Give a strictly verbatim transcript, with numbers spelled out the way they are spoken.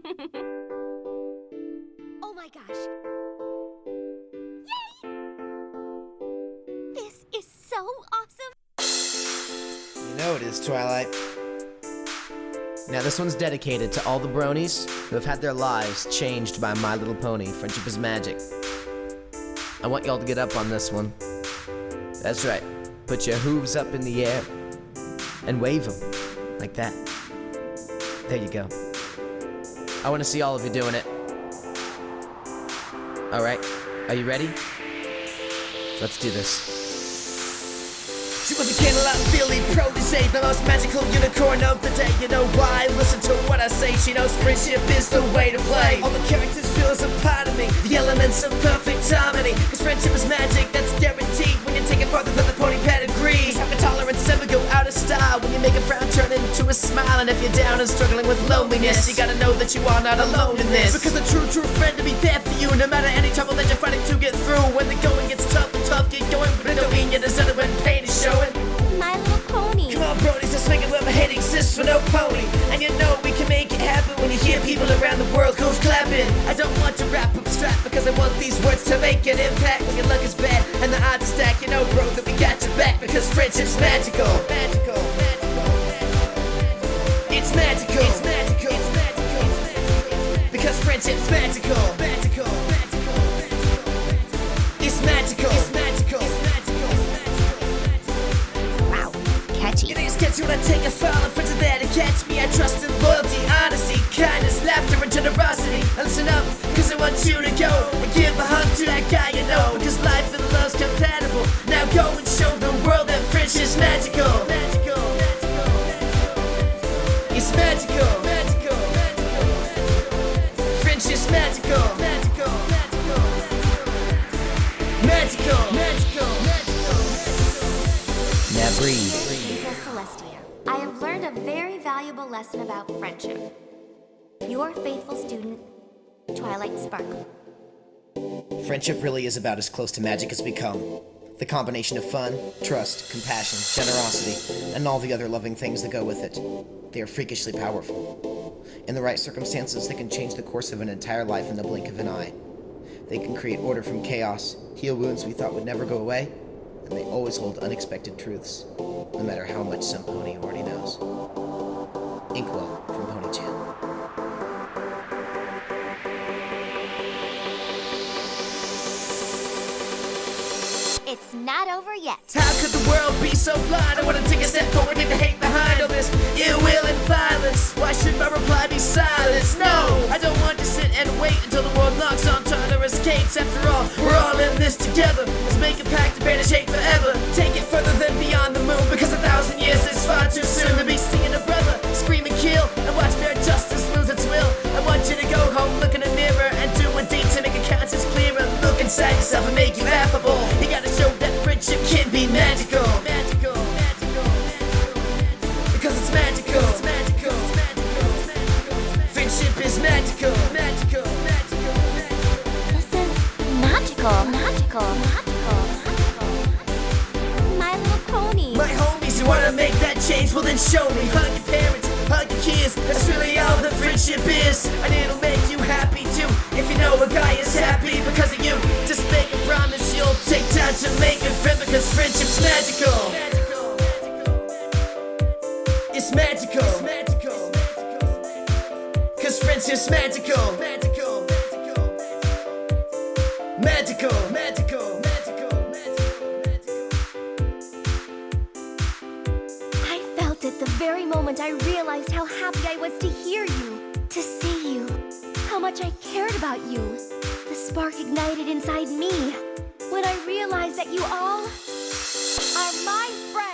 Oh my gosh. Yay! This is so awesome. You know it is, Twilight. Now this one's dedicated to all the bronies who have had their lives changed by My Little Pony, Friendship is Magic. I want y'all to get up on this one. That's right. Put your hooves up in the air and wave them like that. There you go. I want to see all of you doing it. All right, are you ready? Let's do this. She was a Candlelight Philly protege, the most magical unicorn of the day. You know why? Listen to what I say. She knows friendship is the way to play. All the characters feel as a part of me, the elements of perfect harmony. Cause friendship is magic, that's guaranteed when you take it farther than the pony pedigree. Have a tolerance, never go out of style. When you make a frown turn into a smile. And if you're down and struggling with loneliness, you gotta know that you are not alone in this. Because a true, true friend to be there for you, no matter any trouble that you're fighting to get through. When the going gets tough and tough get going, but it don't mean you deserve it when pain is showing. My Little Pony. Come on, brodies, let's make it where my hate exists for no pony. And you know we can make it happen when you hear people around the world who's clapping. I don't want to rap abstract because I want these words to make an impact. When your luck is bad and the odds are stacked, you know, bro, that we got your back because friendship's magical. Magical, magical, magical. It's magical. It's magical. It's magical. It's magical. Because friendship's magical. Magical. Magical. It's magical. It's magical. It's magical. Wow, catchy. It is catchy when I take a fall and friends are there to catch me. I trust in loyalty, honesty, kindness, laughter, and generosity. I listen up, cause I want you to go and give a hug to that guy you know. Because life and love's compatible. Now go and show the world that friendship's magical. Magical, magical, magical. It's magical, magical, magical, magical. Friendship's magical, magical, magical, magical, magical, magical. Now breathe. Princess Celestia, I have learned a very valuable lesson about friendship. Your faithful student, Twilight Sparkle. Friendship really is about as close to magic as we come. The combination of fun, trust, compassion, generosity, and all the other loving things that go with it. They are freakishly powerful. In the right circumstances, they can change the course of an entire life in the blink of an eye. They can create order from chaos, heal wounds we thought would never go away, and they always hold unexpected truths, no matter how much some pony already knows. Inkwell from Ponychan. It's not over yet. How could the world be so blind? I wanna take a step forward, leave the hate behind. All this ill will and violence. Why should my reply be silence? No, I don't want to sit and wait until the world knocks on Tartarus gates. After all, we're all in this together. Let's make a pact to banish hate forever. Take it further than beyond the moon, because a thousand years is far too soon to be seeing a brother scream and kill and watch fair justice lose its will. I want you to go home, look in a mirror, and do a deed to make a conscience clearer. Look inside yourself and make you affable. You gotta show that friendship can be magical. Magical, magical, magical, magical. Because it's magical. It's magical. It's magical. It's magical. Friendship is magical. Magical, magical, magical. This is magical, magical, magical, magical. My Little Pony. My homies, you wanna make that change? Well then show me. Hug your parents, hug your kids. That's really all that friendship is. And it'll make you happy too, if you know a guy is happy because of you. Just make a promise you'll take time to make a friend, because friendship's magical. It's magical. It's magical. Cause friendship's magical. Magical. Magical. Magical. Magical. Magical. Magical. I felt it the very moment I realized how happy I was to hear you, to see you, how much I cared about you. The spark ignited inside me when I realized that you all are my friends.